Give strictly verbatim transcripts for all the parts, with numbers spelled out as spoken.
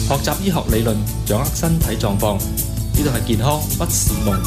學習醫學理論，掌握身體狀況。呢度係健康不是夢。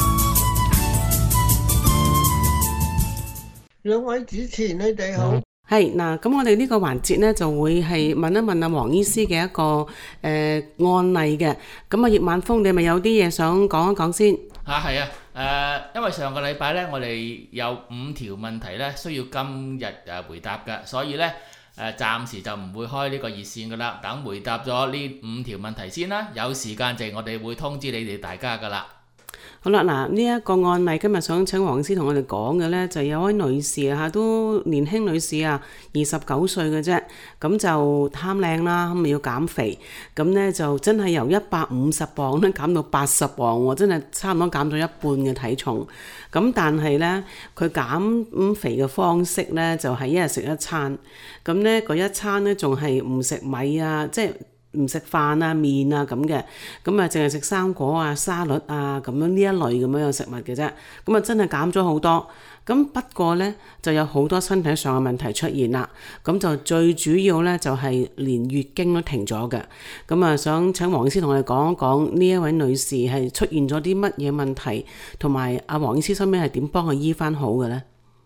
兩位主持，你哋好。 係嗱，咁我哋呢個環節呢，就會係問一問阿黃醫師嘅一個誒、呃、案例嘅。咁啊，葉晚風，你咪有啲嘢想講一講先？ 嚇係啊，誒、呃，因為上個禮拜呢，我哋有五條問題呢需要今日誒回答嘅，所以呢，誒、呃、暫時就唔會開呢個熱線噶啦。等回答咗呢五條問題先啦，有時間就我哋會通知你哋大家噶啦。 好啦，嗱呢一個案例今日想請黃醫師同我哋講嘅呢，就有位女士啊，都年輕女士啊，二十九歲嘅啫，咁就貪靚啦，咁咪要減肥，咁呢就真係由一百五十磅咧減到八十磅喎，真係差唔多減咗一半嘅體重。咁但係呢，佢減肥嘅方式呢，就係一日食一餐，咁呢嗰一餐呢，仲係唔食米啊，即係唔食飯啊、麵啊咁嘅，咁啊淨係食生果啊、沙律啊咁樣呢一類咁樣嘅食物嘅啫，咁啊真係減咗好多。咁不過呢，就有好多身體上嘅問題出現啦，咁就最主要呢，就係連月經都停咗嘅。咁啊想請黃醫師同我哋講一講呢一位女士係出現咗啲乜嘢問題，同埋阿黃醫師身邊係點幫佢醫翻好嘅呢？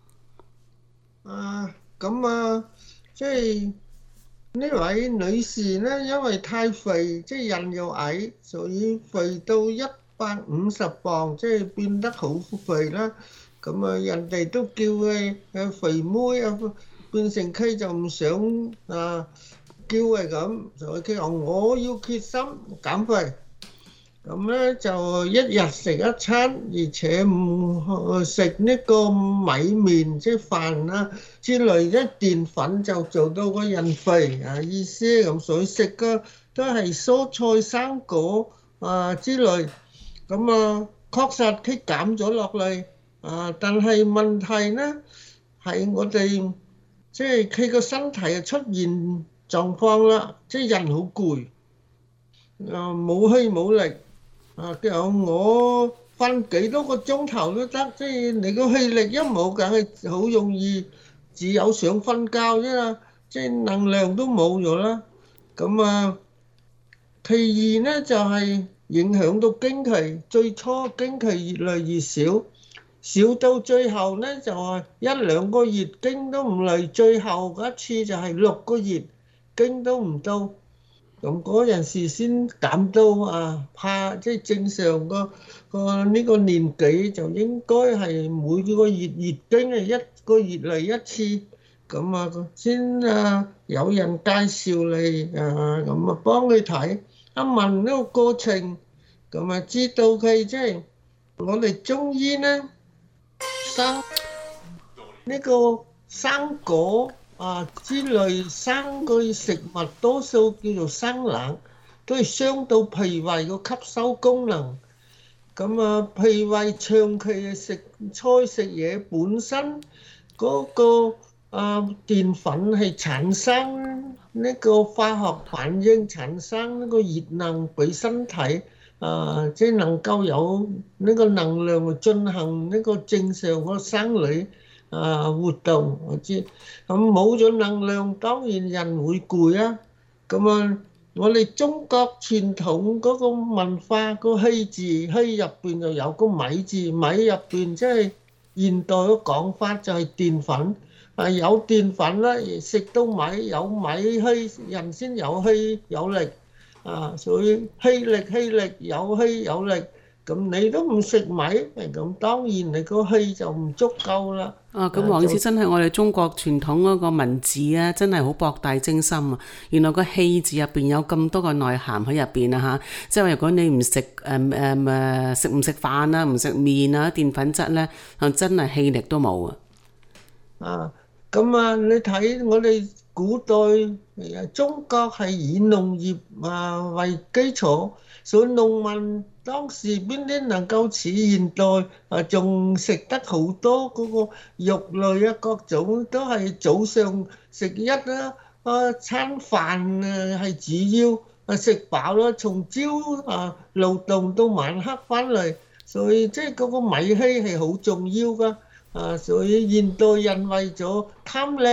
啊，咁啊，即係。呢位女士呢，因為太肥，即係人又矮，所以肥到一百五十磅，即係變得好肥啦。咁啊，人哋都叫佢誒肥妹啊，變成佢就唔想啊叫佢咁，所以佢話我要決心減肥。咁咧就一日食一餐，而且唔食呢個米麵即係飯啊之類嘅澱粉，就做到個人肥啊意思咁。所以食嘅都係蔬菜生果啊之類。咁啊確實佢減咗落嚟啊，但係問題咧係我哋即係佢個身體啊出現狀況啦，即係人好攰啊，冇氣冇力。啊！佢話我瞓幾多個鐘頭都得，即係你個氣力一冇，梗係好容易只有想瞓覺啫啦，即係能量都冇咗啦。咁啊，其二呢就係影響到經期，最初經期越嚟越少，少到最後呢就係一兩個月經都唔嚟，最後嗰一次就係六個月經都唔到。咁嗰陣時先減到啊，怕即係正常個個呢個年紀就應該係每個月月經係一個月嚟一次，咁啊先啊有人介紹你啊，咁啊幫佢睇一問呢個過程，咁啊知道佢即係我哋中醫呢生呢個生果啊之類生嘅食物多數叫做生冷，都係傷到脾胃個吸收功能。咁啊，脾胃長期食菜食嘢本身嗰個啊澱粉係產生呢個化學反應，產生呢個熱能俾身體啊，即係能夠有呢個能量去進行呢個正常個生理啊活動。我知咁冇咗能量，當然人會攰啊。咁啊，我哋中國傳統嗰個文化個氣字，氣入邊就有個米字，米入邊即係現代嘅講法就係澱粉。啊，有澱粉咧，食到米，有米氣，人先有氣有力啊。所以氣力氣力有氣有力。咁你都唔食米，咁當然你個氣就唔足夠啦。 啊，咁黃醫師真係我哋中國傳統嗰個文字啊，真係好博大精深啊！原來個氣字入邊有咁多個內涵喺入邊啊嚇，即係如果你唔食誒誒誒食唔食飯啊，唔食麵啊，澱粉質咧，啊真係氣力都冇啊！ 啊，咁啊，你睇我哋古代中國係以農業啊為基礎，所以農民當時邊啲能夠似現代啊，仲食得好多嗰個肉類啊，各種都係早上食一啦，啊餐飯啊係主要啊食飽啦，從朝啊勞動到晚黑翻嚟，所以即係嗰個米氣係好重要噶。啊，所以現代人為咗貪靚，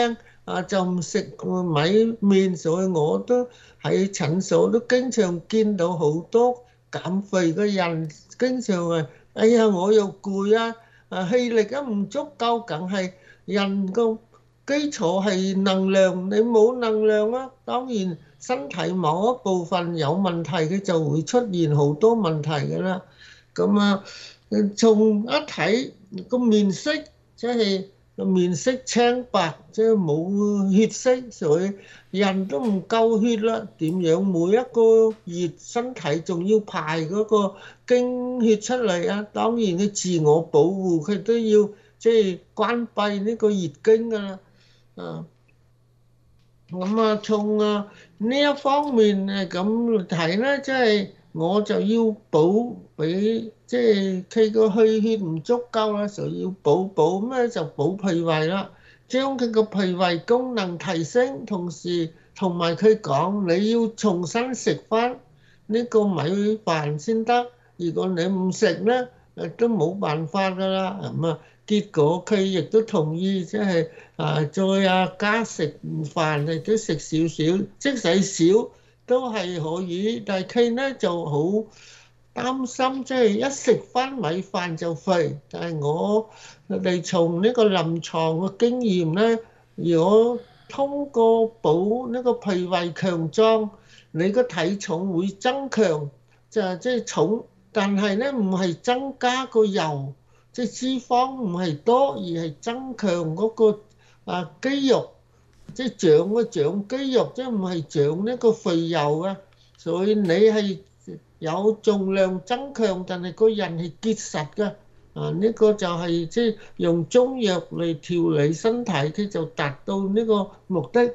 啊就唔食米麵，所以我都喺診所都經常見到好多減肥嘅人，經常話：哎呀，我又攰啊，啊氣力都唔足夠，梗係人個基礎係能量，你冇能量啊，當然身體某一部分有問題，佢就會出現好多問題㗎啦。咁啊，從一睇個面色，即係個面色青白，即係冇血色，所以人都唔夠血啦。點樣每一個月身體仲要排嗰個經血出嚟啊？當然佢自我保護，佢都要即係關閉呢個月經㗎啦。啊，咁啊，從啊呢一方面誒咁睇咧，即係我就要補俾，即係佢個氣血唔足夠啦，就要補補咩就補脾胃啦，將佢個脾胃功能提升，同時同埋佢講你要重新食翻呢個米飯先得，如果你唔食咧，誒都冇辦法噶啦，咁啊。結果佢亦都同意，即係啊，再啊加食飯，亦都食少少，即使少都係可以。但係佢咧就好擔心，即係一食翻米飯就肥。但係我哋從呢個臨床嘅經驗咧，如果通過補呢個脾胃強壯，你個體重會增強，就係即係重，但係咧唔係增加個油。即係脂肪唔係多，而係增強嗰個啊肌肉，即係長個長肌肉，即係唔係長呢個肥油啊。所以你係有重量增強，但係個人係結實㗎。啊，呢個就係即係用中藥嚟調理身體，佢就達到呢個目的。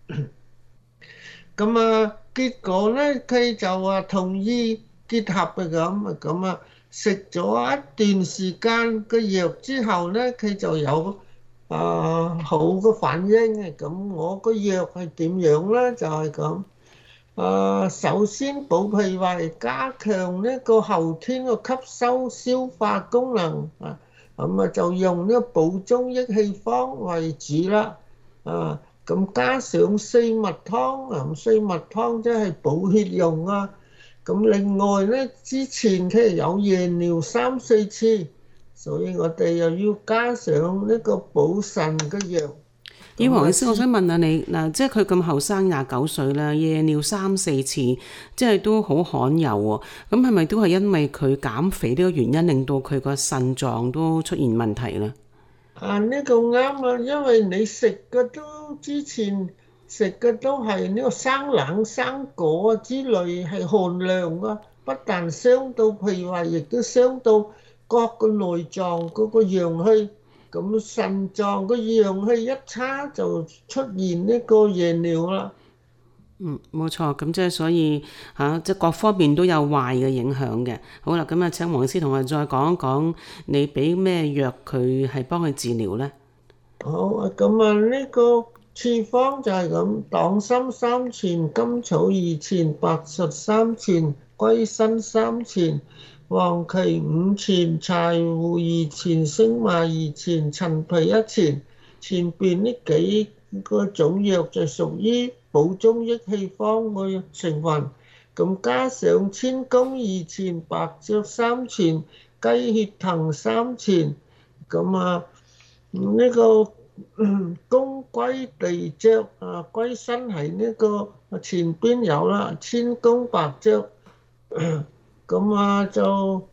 咁啊，結果咧，佢就話同意結合嘅咁啊，咁啊。食咗一段時間嘅藥之後咧，佢就有啊好嘅反應嘅。咁我個藥係點樣咧？就係咁啊，首先補脾胃，加強呢個後天嘅吸收消化功能啊。咁啊就用呢個補中益氣方為主啦。啊，咁加上四物湯啊，四物湯即係補血用啊。咁另外咧，之前佢有夜尿三四次，所以我哋又要加上呢個補腎嘅藥。 咦，黃醫師，我想問下你嗱，即係佢咁後生廿九歲啦，夜尿三四次，即係都好罕有喎。咁係咪都係因為佢減肥呢個原因，令到佢個腎臟都出現問題咧？ 啊，呢個啱啊，因為你食嘅都之前。食嘅都係呢個生冷生果啊之類，係寒涼啊，不但傷到脾胃，亦都傷到各個內臟嗰個陽氣。咁腎臟個陽氣一差，就出現呢個夜尿啦。 嗯，冇錯，咁即係所以嚇，即係各方面都有壞嘅影響嘅。好啦，咁啊請黃醫師同我哋再講一講，你俾咩藥佢係幫佢治療咧？ 好啊，咁啊呢個。處方就係咁，黨參三錢，甘草二錢，白術三錢，歸心三錢，黃芪五錢，柴胡二錢，星麻二錢，陳皮一錢。前邊呢幾個種藥就屬於補中益氣方嘅成分，咁加上千工二錢，白芍三錢，雞血藤三錢，咁啊呢個。公歸地薑啊，歸身係呢個前邊有啦，千工白薑，咁啊就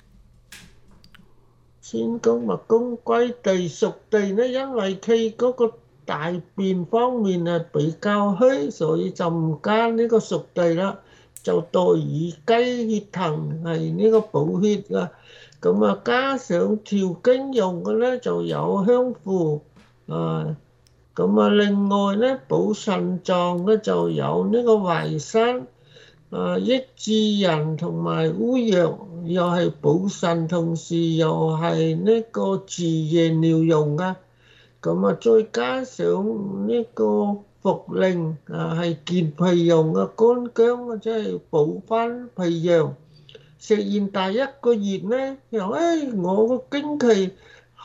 千工或公歸地屬地咧，因為佢嗰個大便方面啊比較虛，所以就唔加呢個屬地啦，就代以雞血藤係呢個補血噶，咁啊加上調經用嘅咧就有香附。啊，咁啊，另外咧補腎臟咧就有呢個淮山、啊益智仁同埋烏藥，又係補腎，同時又係呢個治夜尿用啊。咁啊，再加上呢個茯苓啊，係健脾用嘅乾薑啊，即係補翻脾陽。食完第一個月咧，又誒我個經期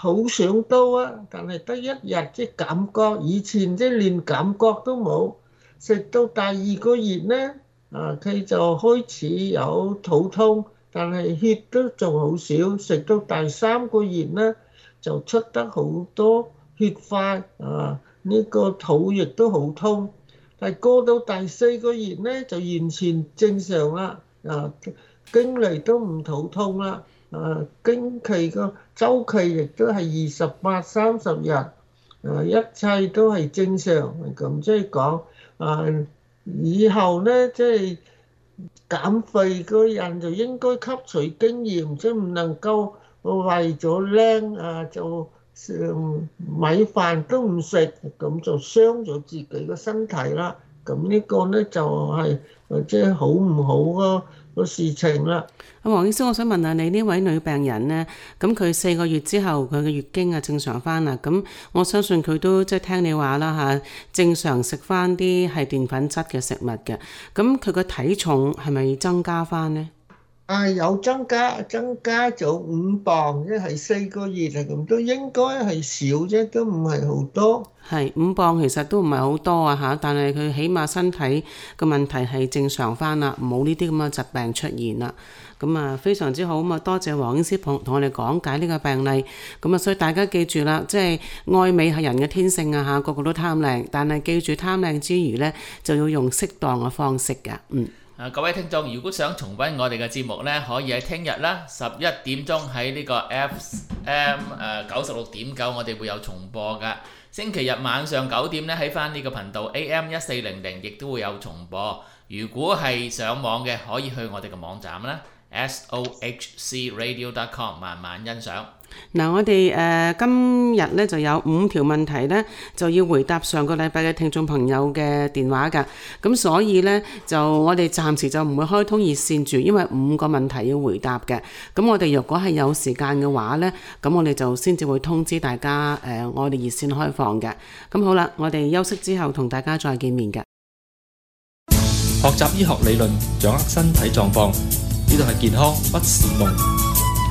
好想到啊，但係得一日即係感覺，以前即係連感覺都冇。食到第二個月咧，啊佢就開始有肚痛，但係血都仲好少。食到第三個月咧，就出得好多血塊，啊呢個肚亦都好痛。但係過到第四個月咧，就完全正常啦，啊經嚟都唔肚痛啦。啊，經期個週期亦都係二十八、三十日，啊，一切都係正常。咁即係講，啊，以後咧即係減肥個人就應該吸取經驗，即係唔能夠為咗靚啊就米飯都唔食，咁就傷咗自己個身體啦。咁呢個咧就係即係好唔好個個事情啦。 阿黃醫師，我想問下你呢位女病人呢，咁佢四個月之後佢嘅月經啊正常翻啦，咁我相信佢都即係聽你話啦嚇，正常食翻啲係澱粉質嘅食物嘅，咁佢個體重係咪增加翻呢？ 啊，有增加，增加咗五磅，即係四個月啊，咁都應該係少啫，都唔係好多。 係五磅其實都唔係好多啊嚇，但係佢起碼身體嘅問題係正常翻啦，冇呢啲咁嘅疾病出現啦。咁啊非常之好啊嘛，多謝黃醫師同同我哋講解呢個病例。咁啊，所以大家記住啦，即係愛美係人嘅天性啊嚇，個個都貪靚，但係記住貪靚之餘呢，就要用適當嘅方式㗎。嗯。 啊，各位聽眾，如果想重溫我哋嘅節目呢，可以喺聽日啦，十一點鐘喺呢個 F M 誒九十六點九，我哋會有重播㗎。星期日晚上九點呢，喺翻呢個頻道 A M 一四零零，亦都會有重播。如果係上網嘅，可以去我哋嘅網站啦 S O H C radio dot com 慢慢欣賞。 嗱，我哋誒、呃、今日咧就有五條問題咧，就要回答上個禮拜嘅聽眾朋友嘅電話㗎。咁所以咧就我哋暫時就唔會開通熱線住，因為五個問題要回答嘅。咁我哋若果係有時間嘅話咧，咁我哋就先至會通知大家誒、呃，我哋熱線開放嘅。咁好啦，我哋休息之後同大家再見面嘅。 學習醫學理論，掌握身體狀況，呢度係健康不是夢。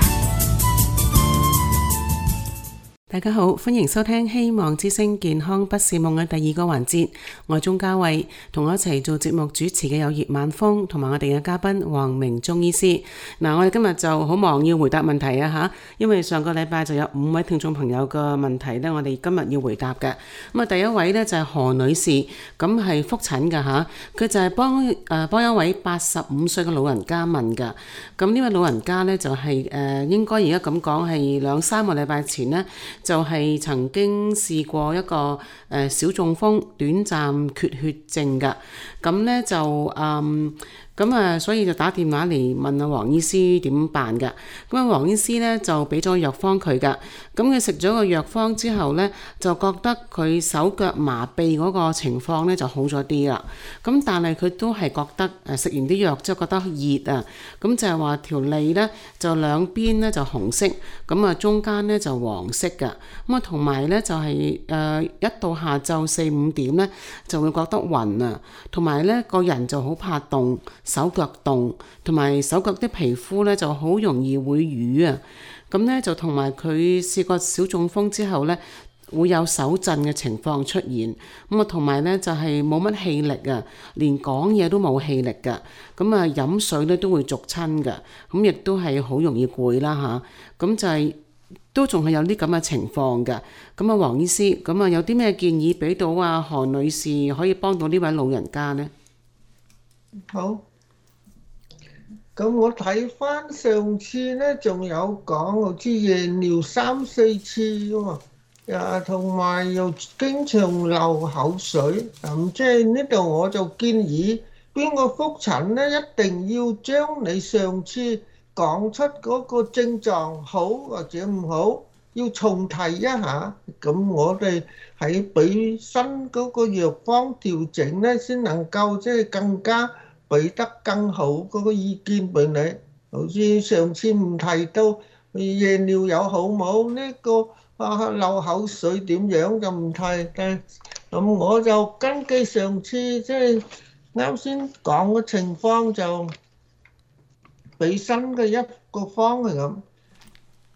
大家好，歡迎收聽希望之聲健康不是夢嘅第二個環節，我係鍾嘉慧，同我一齊做節目主持嘅有葉晚風同埋我哋嘅嘉賓黃明中醫師。嗱，我哋今日就好忙要回答問題啊吓，因為上個禮拜就有五位聽眾朋友嘅問題呢，我哋今日要回答嘅。咁啊，第一位呢就係何女士，咁係復診㗎吓，佢就係幫誒幫一位八十五歲嘅老人家問㗎。咁呢位老人家呢，就係、是、誒、呃、應該而家咁講係兩三個禮拜前呢。就係曾經試過一個誒小中風、短暫缺血症㗎，咁咧就嗯。咁啊，所以就打電話嚟問阿黃醫師點辦㗎。咁啊，黃醫師咧就俾咗藥方佢㗎。咁佢食咗個藥方之後咧，就覺得佢手腳麻痹嗰個情況咧就好咗啲啦。咁但係佢都係覺得誒食完啲藥之後覺得熱啊。咁就係話條脷咧就兩邊咧就紅色，咁啊中間咧就黃色㗎。咁啊同埋咧就係誒一到下晝四五點咧就會覺得暈啊，同埋咧個人就好怕凍。手腳凍，同埋手腳啲皮膚咧就好容易會瘀啊！咁咧就同埋佢試過小中風之後咧，會有手震嘅情況出現。咁啊，同埋咧就係冇乜氣力啊，連講嘢都冇氣力噶。咁啊，飲水咧都會逐親噶。咁亦都係好容易攰啦吓，咁就係、是、都仲係有啲咁嘅情況噶。咁啊，黃醫師，咁啊有啲咩建議俾到啊何女士可以幫到呢位老人家呢？ 好。咁我睇翻上次咧，仲有講好似夜尿三四次喎，啊，同埋又經常流口水。咁即係呢度我就建議邊個覆診咧，一定要將你上次講出嗰個症狀好或者唔好，要重提一下。咁我哋喺俾新嗰個藥方調整咧，先能夠即係更加俾得更好嗰個意見俾你，好似上次唔提到夜尿有好冇呢個啊流口水點樣就唔提，但咁我就根據上次即係啱先講嘅情況就俾新嘅一個方係咁。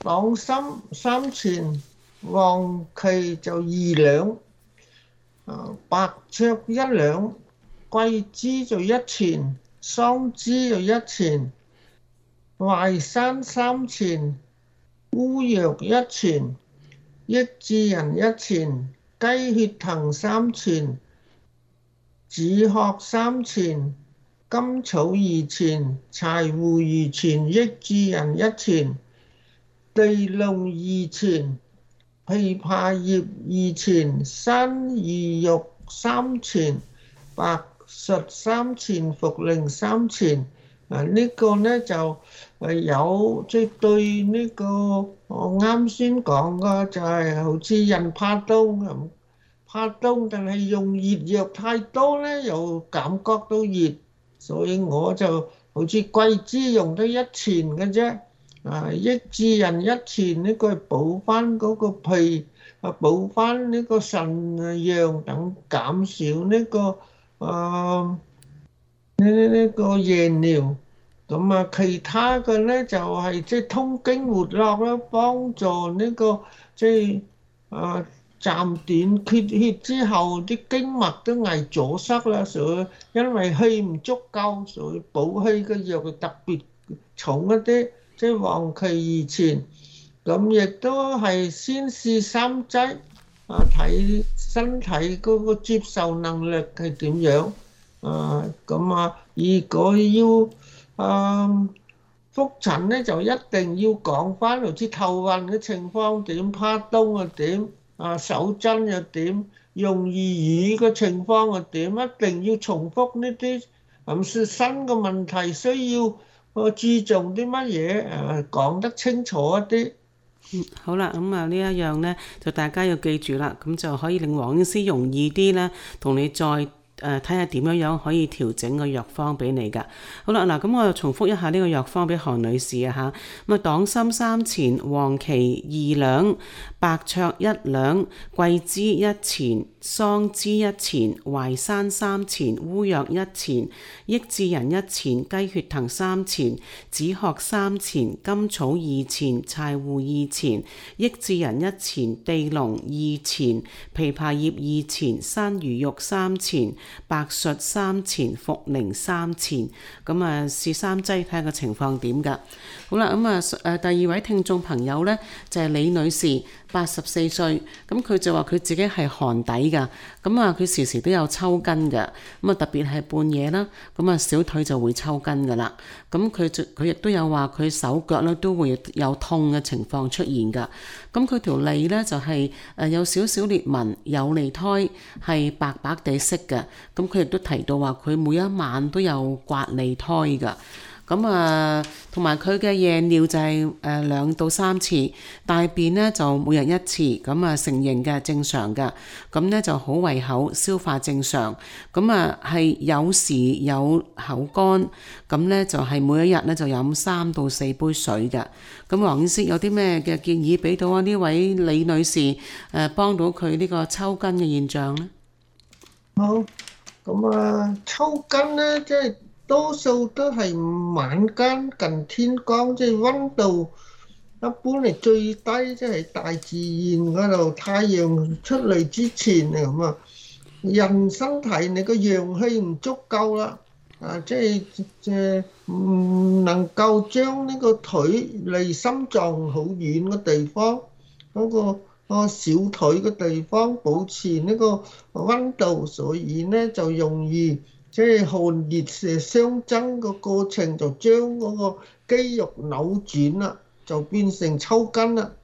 黨參三錢，黃芪就二兩，啊白芍一兩，桂枝就一錢，桑枝就一錢，淮山三錢，烏藥一錢，益智仁一錢，雞血藤三錢，紫殼三錢，甘草二錢，柴胡二錢，益智仁一錢，地龍二錢，枇杷葉二錢，山萸肉三錢，白術三錢，茯苓三錢。啊，呢個呢就係有即係對呢個我啱先講嘅就係好似人怕凍咁，怕凍但係用熱藥太多呢，又感覺到熱，所以我就好似桂枝用得一錢嘅啫。啊，益智仁一錢，呢個係補翻嗰個脾，啊補翻呢個腎陽等，減少呢個啊呢呢呢個夜尿。咁啊，其他嘅咧就係即係通經活絡啦，幫助呢個即係啊暫短缺血之後啲經脈都危阻塞啦，所以因為氣唔足夠，所以補氣嘅藥特別重一啲，即係黃芪二錢。咁亦都係先試三劑啊，睇身體嗰個接受能力係點樣啊。咁啊，如果要啊，覆診咧就一定要講翻，好似頭暈嘅情況點，怕凍又點，啊手震又點，容易瘀嘅情況又點，一定要重複呢啲。咁是新嘅問題需要我注重啲乜嘢？誒講得清楚一啲。 嗯，好啦，咁啊呢一樣呢，就大家要記住啦，咁就可以令黃醫師容易啲呢，同你再。誒睇下點樣樣可以調整個藥方俾你㗎。好啦，嗱咁我就重複一下呢個藥方俾韓女士啊嚇。咁啊，黨參三錢，黃芪二兩，白芍一兩，桂枝一錢，桑枝一錢，淮山三錢，烏藥一錢，益智仁一錢，雞血藤三錢，紫殼三錢，甘草二錢，柴胡二錢，益智仁一錢，地龍二錢，枇杷葉二錢，山萸肉三錢。白術三錢，茯苓三錢，咁啊試三劑睇下個情況點㗎。好啦，咁啊誒第二位聽眾朋友呢，就係、是、李女士，八十四歲，咁佢就話佢自己係寒底㗎，咁啊佢時時都有抽筋㗎，咁啊特別係半夜啦，咁啊小腿就會抽筋㗎啦，咁佢就佢亦都有話佢手腳咧都會有痛嘅情況出現㗎，咁佢條脷呢，就係、是、誒有少少裂紋，有脷胎係白白地色嘅，咁佢亦都提到話佢每一晚都有刮脷胎㗎。咁啊，同埋佢嘅夜尿就係誒兩到三次，大便呢就每日一次，咁啊成形嘅正常嘅，咁呢就好胃口，消化正常，咁啊係有時有口乾，咁呢就係每一日呢就飲三到四杯水嘅。咁黃醫師有啲咩嘅建議俾到啊呢位李女士誒幫到佢呢個抽筋嘅現象呢？ 好，咁啊抽筋呢即係。多數都係晚間近天光，即係溫度一般係最低，即係大自然嗰度太陽出嚟之前嚟咁啊。人身體你個陽氣唔足夠啦，啊即係即係唔能夠將呢個腿離心臟好遠嘅地方嗰個個小腿嘅地方保持呢個溫度，所以呢就容易。即係寒熱誒相爭個過程，就將嗰個肌肉扭轉啦，就變成抽筋啦。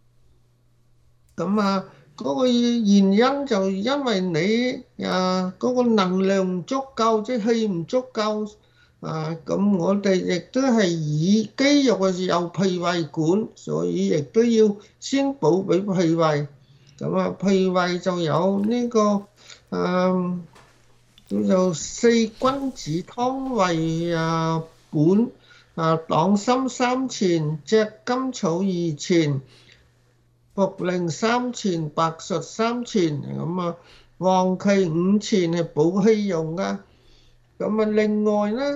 咁啊，嗰個原因就因為你啊嗰個能量唔足夠，即係氣唔足夠啊。咁我哋亦都係以肌肉嘅時候脾胃管，所以亦都要先補俾脾胃。咁啊，脾胃就有呢個誒。叫做四君子湯為啊本啊，黨參三錢，隻甘草二錢，茯苓三錢，白術三錢，咁啊黃芪五錢係補氣用噶。咁啊另外咧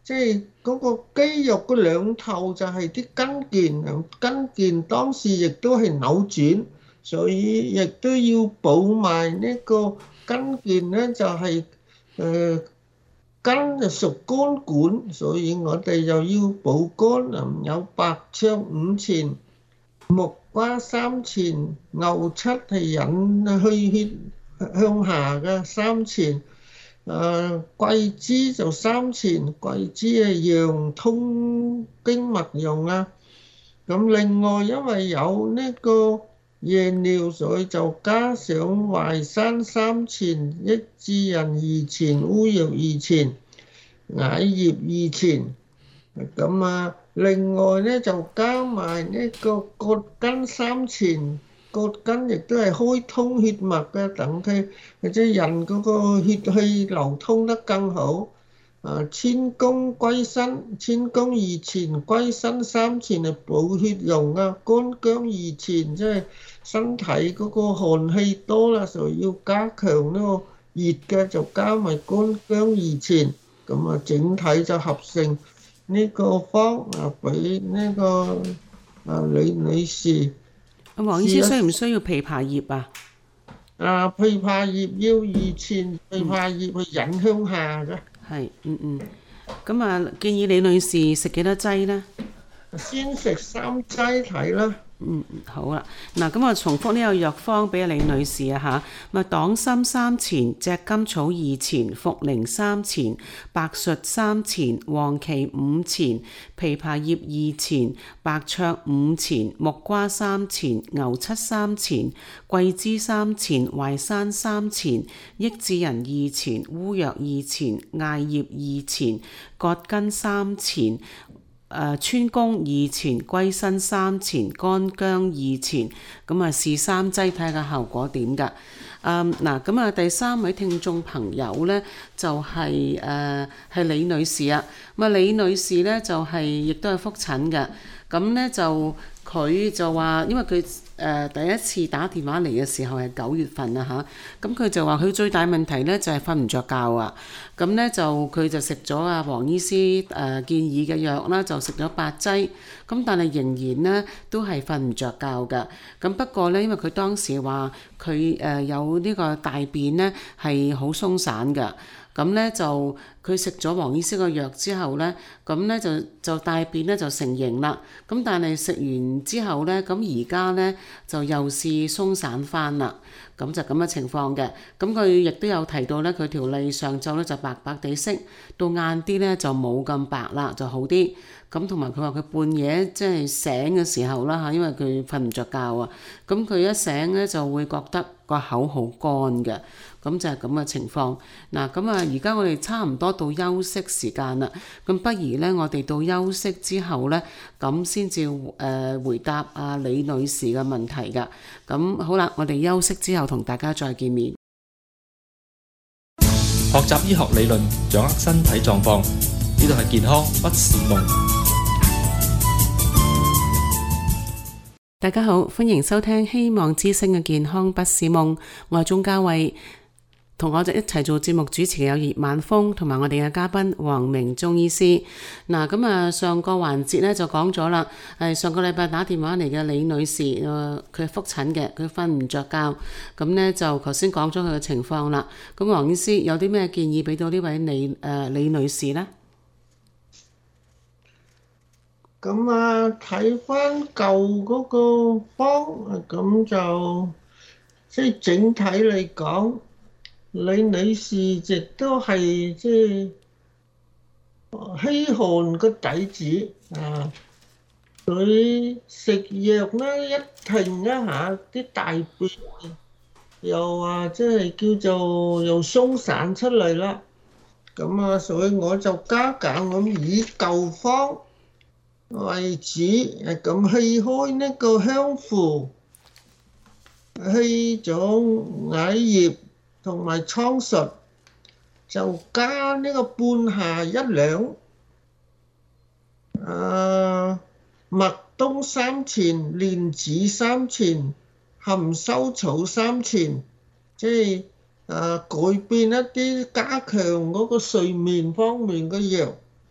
即係嗰個肌肉嗰兩頭就係啲筋腱，筋腱當時亦都係扭轉，所以亦都要補埋呢個筋腱咧，就係誒筋就屬肝管，所以我哋又要補肝啊，有白芍五錢、木瓜三錢、牛七係引虛血向下嘅三錢。誒桂枝就三錢，桂枝係陽通經脈用啊。咁另外因為有呢個夜尿，所以就加上淮山三錢、益智仁二錢、烏藥二錢、艾葉二錢。咁啊，另外咧就加埋呢個葛根三錢。葛根亦都係開通血脈嘅，等佢即係人嗰個血氣流通得更好。啊，千工歸心，千工二錢，歸心三錢係補血用啊。乾薑二錢，即係身體嗰個寒氣多啦，所以要加強呢個熱嘅，就加埋乾薑二錢。咁啊，整體就合成呢個方啊，俾呢個啊李女士。 咁黃醫師需唔需要枇杷葉啊？ 啊，枇杷葉要二錢，枇杷葉去引向下嘅。 係，嗯嗯。咁啊，建議李女士食幾多劑呢？ 先食三劑睇啦。 嗯，好啦，嗱，咁我重複呢個藥方俾李女士啊嚇，咁啊黨參三錢、赤甘草二錢、茯苓三錢、白術三錢、黃芪五錢、枇杷葉二錢、白芍五錢、木瓜三錢、牛七三錢、桂枝三錢、淮山三錢、益智仁二錢、烏藥二錢、艾葉二錢、葛根三錢。誒川芎二錢，歸心三錢，乾薑二錢，咁啊試三劑睇下效果點㗎。誒嗱，咁啊第三位聽眾朋友咧就係誒係李女士啊。咁啊李女士咧就係、是、亦都係覆診嘅。咁咧就佢就話，因為佢誒、呃、第一次打電話嚟嘅時候係九月份啊嚇，咁佢就話佢最大問題咧就係瞓唔着覺啊。咁咧就佢就食咗啊黃醫師誒、呃、建議嘅藥啦，就食咗八劑，咁但係仍然咧都係瞓唔着覺㗎。咁不過咧，因為佢當時話佢誒有呢個大便咧係好鬆散㗎。咁咧就佢食咗黃醫師個藥之後咧，咁咧就就大便咧就成形啦。咁但係食完之後咧，咁而家咧就又是鬆散翻啦。咁就咁嘅情況嘅。咁佢亦都有提到咧，佢條脷上晝咧就白白地色，到晏啲咧就冇咁白啦，就好啲。咁同埋佢話佢半夜即係醒嘅時候啦嚇，因為佢瞓唔着覺啊。咁佢一醒咧就會覺得個口好乾嘅。咁就係咁嘅情況。嗱，咁啊，而家我哋差唔多到休息時間啦。咁不如咧，我哋到休息之後咧，咁先至誒回答阿李女士嘅問題㗎。咁好啦，我哋休息之後同大家再見面。 學習醫學理論，掌握身體狀況，呢度係健康不是夢。 大家好，歡迎收聽希望之聲嘅健康不是夢，我係鍾嘉慧。同我哋一齊做節目主持嘅有葉晚風同埋我哋嘅嘉賓黃明中醫師。嗱，咁啊上個環節咧就講咗啦，係上個禮拜打電話嚟嘅李女士，誒佢係覆診嘅，佢瞓唔着覺，咁咧就頭先講咗佢嘅情況啦。咁黃醫師有啲咩建議俾到呢位李誒、呃、李女士呢？ 咁啊睇翻舊嗰個方，咁就即係整體嚟講。李女士亦都係即係稀罕個底子啊！佢食藥咧一停一下，啲大便又話即係叫做又鬆散出嚟啦。咁啊，所以我就加減咁以舊方為主，誒咁去開呢個香附，去咗艾葉。同埋蒼術就加呢個半夏一兩，誒麥冬三錢，蓮子三錢，含羞草三錢，即係誒改變一啲加強嗰個睡眠方面嘅藥。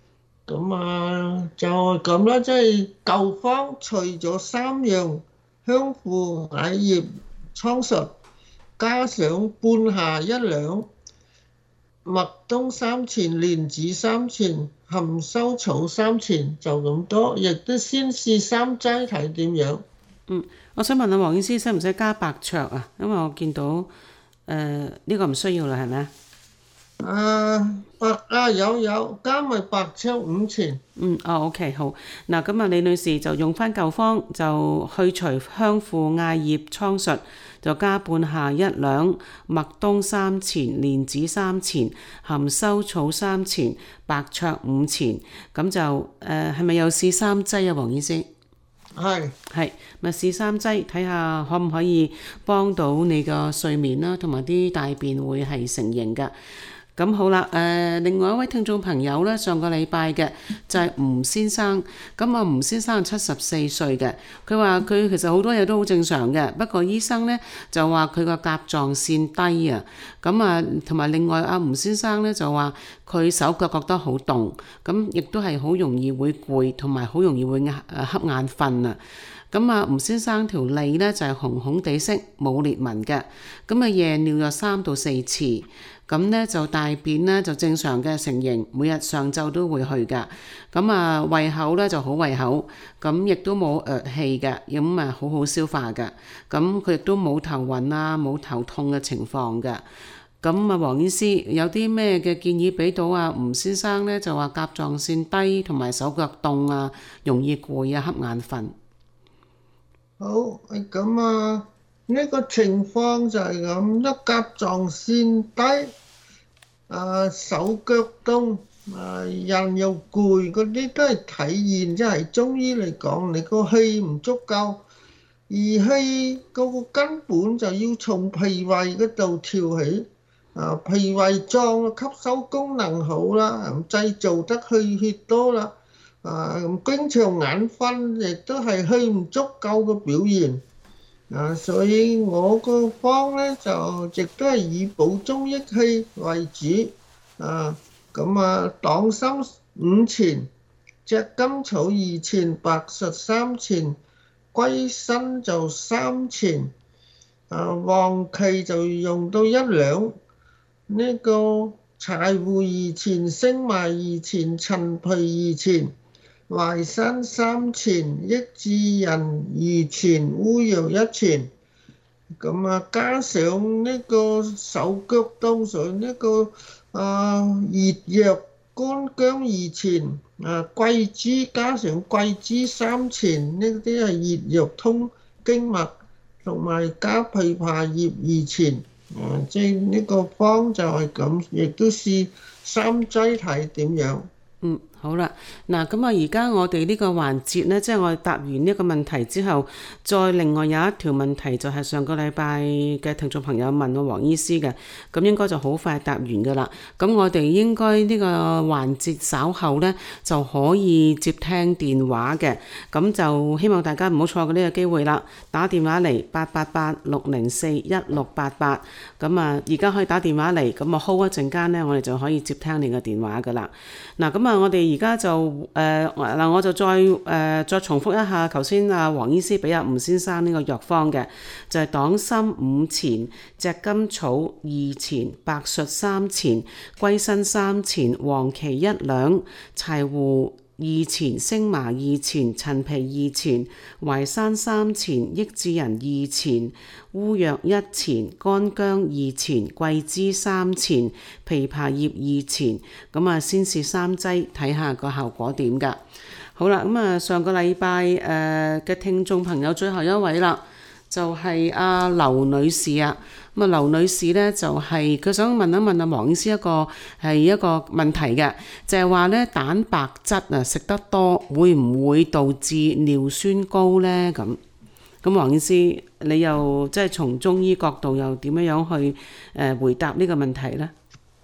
咁啊就係咁啦，即係舊方除咗三樣香附艾葉蒼術，加上半夏一兩、麥冬三錢、蓮子三錢、含羞草三錢，就咁多，亦都先試三劑睇點樣。 嗯，我想問下黃醫師，使唔使加白芍啊？因為我見到誒呢、呢個唔需要啦，係咪啊？ 啊，白啊有有，加埋白芍五錢。 嗯，哦，OK，好。嗱，咁啊，李女士就用翻舊方，就去除香附艾葉蒼術，就加半夏一兩、麥冬三錢、蓮子三錢、含羞草三錢、白芍五錢，咁就誒係咪又試三劑啊？黃醫師？ 係係，咪試三劑，睇下可唔可以幫到你個睡眠啦，同埋啲大便會係成形㗎。咁好啦，誒、呃，另外一位聽眾朋友咧，上個禮拜嘅就係吳先生，咁啊吳先生七十四歲嘅，佢話佢其實好多嘢都好正常嘅，不過醫生咧就話佢個甲狀腺低啊，咁啊同埋另外阿吳先生咧就話佢手腳覺得好凍，咁亦都係好容易會攰，同埋好容易會誒瞌眼瞓啊。咁啊，吳先生條脷咧就係紅紅地色，冇裂紋嘅。咁啊，夜尿有三到四次，咁咧就大便咧就正常嘅成形，每日上晝都會去㗎。咁啊，胃口咧就好胃口，咁亦都冇噯氣嘅，咁啊好好消化嘅。咁佢亦都冇頭暈啊，冇頭痛嘅情況嘅。咁啊，黃醫師有啲咩嘅建議俾到啊？吳先生咧就話甲狀腺低，同埋手腳凍啊，容易攰啊，瞌眼瞓。 好，咁啊，呢個情況就係咁，一甲狀腺低，啊手腳凍，啊人又攰，嗰啲都係體現，即係中醫嚟講，你個氣唔足夠，而氣嗰個根本就要從脾胃嗰度調起，啊脾胃壯吸收功能好啦，製造得氣血多啦。啊，咁經常眼瞓亦都係氣唔足夠嘅表現，啊，所以我個方咧就亦都係以補中益氣為主，啊，咁啊黨參五錢，赤甘草二錢，白術三錢，歸心就三錢，啊黃芪就用到一兩，呢、這個柴胡二錢，星麻二錢，陳皮二錢。淮山三錢，益智仁二錢，烏藥一錢，咁啊加上呢個手腳凍水呢個啊熱藥乾薑二錢，啊桂枝加上桂枝三錢，呢啲係熱藥通經脈，同埋加枇杷葉二錢，啊即係呢個方就係咁，亦都試三劑睇點樣。 嗯，好啦，嗱，咁啊，而家我哋呢個環節呢，即係我哋答完呢個問題之後，再另外有一條問題就係上個禮拜嘅聽眾朋友問我黃醫師嘅，咁應該就好快答完噶啦。咁我哋應該呢個環節稍後呢就可以接聽電話嘅，咁就希望大家唔好錯過呢個機會啦，打電話嚟八八八六零四一六八八，咁啊，而家可以打電話嚟，咁啊 hold 一陣間呢，我哋就可以接聽你嘅電話噶啦。嗱，咁啊，我哋而家就誒嗱、呃，我就再誒、呃、再重複一下頭先阿黃醫師俾阿吳先生呢個藥方嘅，就係、是、黨參五錢、赤甘草二錢、白術三錢、歸心三錢、黃芪一兩、柴胡二錢、星麻二錢、陳皮二錢、淮山三錢、益智仁二錢、烏藥一錢、乾薑二錢、桂枝三錢、枇杷葉二錢，咁啊先試三劑睇下個效果點㗎。好啦，咁啊上個禮拜誒嘅聽眾朋友最後一位啦，就係阿劉女士啊。咁啊，劉女士咧就係、是、佢想問一問阿黃醫師一個係一個問題嘅，就係話咧蛋白質啊食得多會唔會導致尿酸高咧？咁咁黃醫師你又即係從中醫角度又點樣樣去誒、呃、回答呢個問題咧？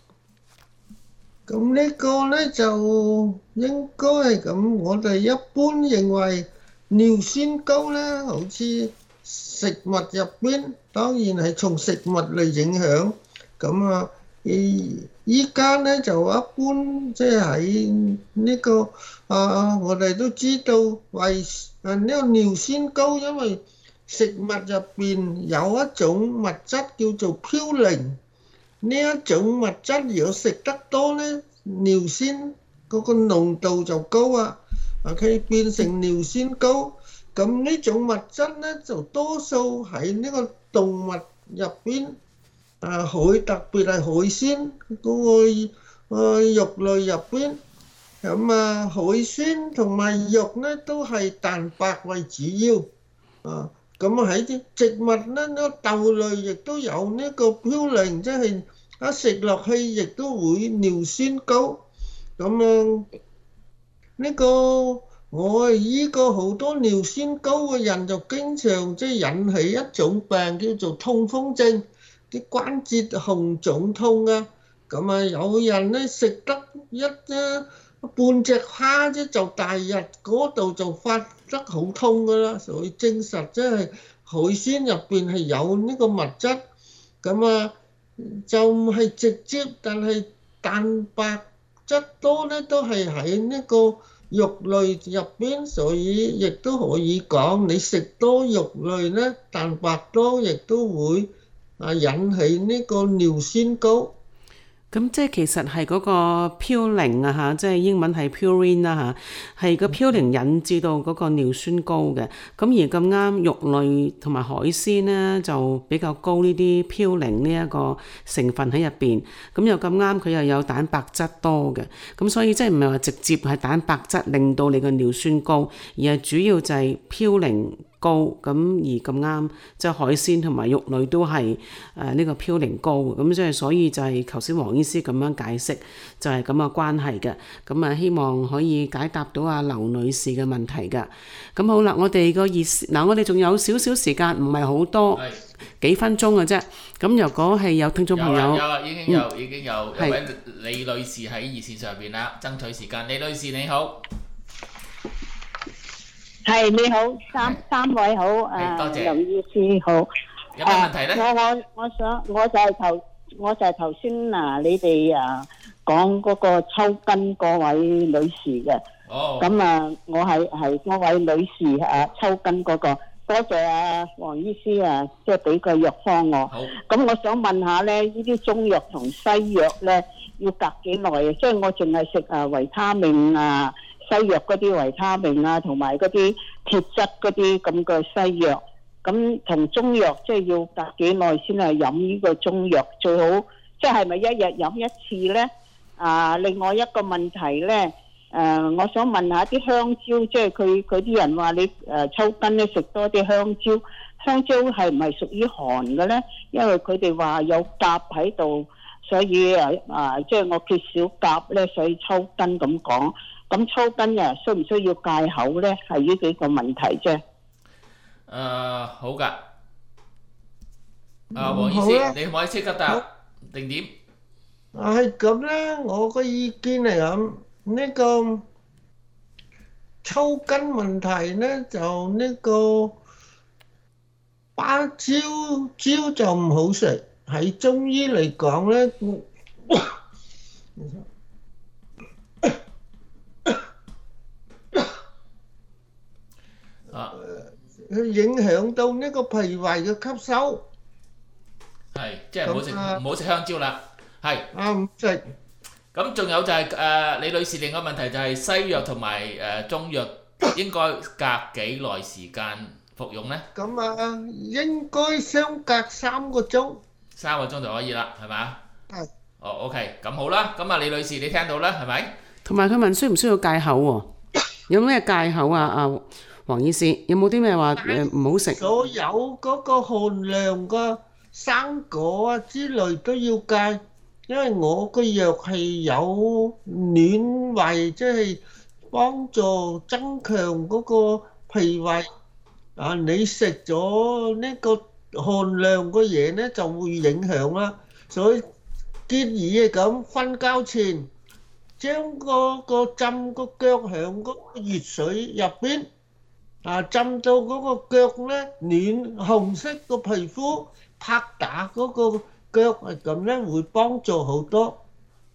咁呢個咧就應該係咁，我哋一般認為尿酸高咧，好似食物入邊當然係從食物嚟影響，咁啊，一依家咧就一般即係喺呢個啊，我哋都知道為啊呢個尿酸高，因為食物入邊有一種物質叫做嘌呤，呢一種物質如果食得多咧，尿酸嗰個濃度就高啊，啊佢變成尿酸高。咁呢種物質咧就多數喺呢個動物入邊。啊，海特別係海鮮嗰個啊肉類入邊，咁啊海鮮同埋肉咧都係蛋白為主要，啊咁喺啲植物咧，呢個豆類亦都有呢個嘌呤，即係一食落去亦都會尿酸高，咁啊呢個我係依個好多尿酸高嘅人就經常即係引起一種病叫做痛風症。啲關節紅腫痛啊，咁啊有人咧食得一啫半隻蝦啫，就第日嗰度就發得好痛噶啦，所以證實即係海鮮入邊係有呢個物質，咁啊就唔係直接，但係蛋白質多咧都係喺呢個肉類入邊，所以亦都可以講你食多肉類咧，蛋白多亦都會啊引起呢個尿酸高。 咁即係其實係嗰個嘌呤啊嚇，即係英文係 purine 啦嚇，係個嘌呤引致到嗰個尿酸高嘅。咁而咁啱肉類同埋海鮮呢，就比較高呢啲嘌呤呢一個成分喺入邊。咁又咁啱佢又有蛋白質多嘅，咁所以即係唔係話直接係蛋白質令到你個尿酸高，而係主要就係嘌呤高，咁而咁啱即係海鮮同埋肉類都係誒呢個嘌呤高，咁即係所以就係頭先黃醫師咁樣解釋就係咁嘅關係嘅。咁啊希望可以解答到阿劉女士嘅問題㗎。咁好啦，我哋個熱嗱，我哋仲有少少時間，唔係好多，幾分鐘嘅啫。咁如果係有聽眾朋友， 有啊，已經有已經有一位李女士喺熱線上邊啦，爭取時間。李女士你好。 係你好，三三位好，誒劉醫師好。 有咩問題咧？ 我我我想我就係頭我就係頭先嗱，你哋誒講嗰個抽筋嗰位女士嘅。哦。咁啊，我係係嗰位女士誒抽筋嗰個，多謝阿黃醫師啊，即係俾個藥方我。好。咁我想問下咧，呢啲中藥同西藥咧要隔幾耐啊？即係我淨係食誒維他命啊。西藥嗰啲維他命啊，同埋嗰啲鐵質嗰啲咁嘅西藥，咁同中藥即係要隔幾耐先係飲呢個中藥？最好即係咪一日飲一次呢？啊，另外一個問題呢，誒、呃，我想問下啲香蕉，即係佢佢啲人話你誒、呃、抽筋咧食多啲香蕉，香蕉係唔係屬於寒嘅呢？因為佢哋話有鉀喺度，所以誒啊，即係我缺少鉀呢，所以抽筋咁講。咁抽筋啊，需唔需要戒口咧？係呢幾個問題啫。誒、 呃，好㗎。啊，黃醫師，你可唔可以即刻答定點？ 係咁咧，我個意見嚟講，呢、呢個抽筋問題咧，就呢個芭蕉蕉就唔好食。喺中醫嚟講咧。 啊！ 佢影響到呢個脾胃嘅吸收， 係即係唔好食唔好食香蕉啦，係啊唔食。 咁仲有就係誒李女士另一個問題就係西藥同埋誒中藥應該隔幾耐時間服用咧？ 咁啊應該相隔三個鐘， 三個鐘就可以啦，係咪？ 係。 哦 ，OK，咁好啦，咁啊李女士你聽到啦，係咪？ 同埋佢問需唔需要戒口喎？有咩戒口啊？啊？黃醫師，有冇啲咩話誒唔好食？ 所有嗰個寒涼嘅生果啊之類都要戒，因為我個藥係有暖胃，即係幫助增強嗰個脾胃。啊，你食咗呢個寒涼嘅嘢咧，就會影響啦。所以建議係咁，瞓覺前將嗰個浸個腳響嗰個熱水入邊。啊！浸到嗰個腳咧暖紅色個皮膚，拍打嗰個腳係咁咧，會幫助好多。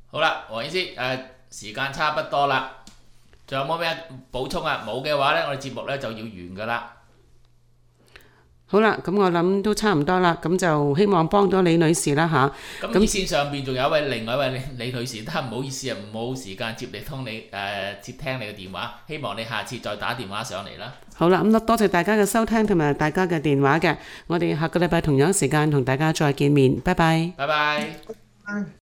好啦，黃醫師，誒時間差不多啦，仲有冇咩補充啊？冇嘅話咧，我哋節目咧就要完噶啦。 好啦，咁我諗都差唔多啦，咁就希望幫到李女士啦吓。 咁熱線上邊仲有一位另外一位李女士，都係唔好意思啊，冇時間接你通你誒、呃、接聽你嘅電話，希望你下次再打電話上嚟啦。 好啦，咁多謝大家嘅收聽同埋大家嘅電話嘅，我哋下個禮拜同樣時間同大家再見面，拜拜。 拜拜。 拜。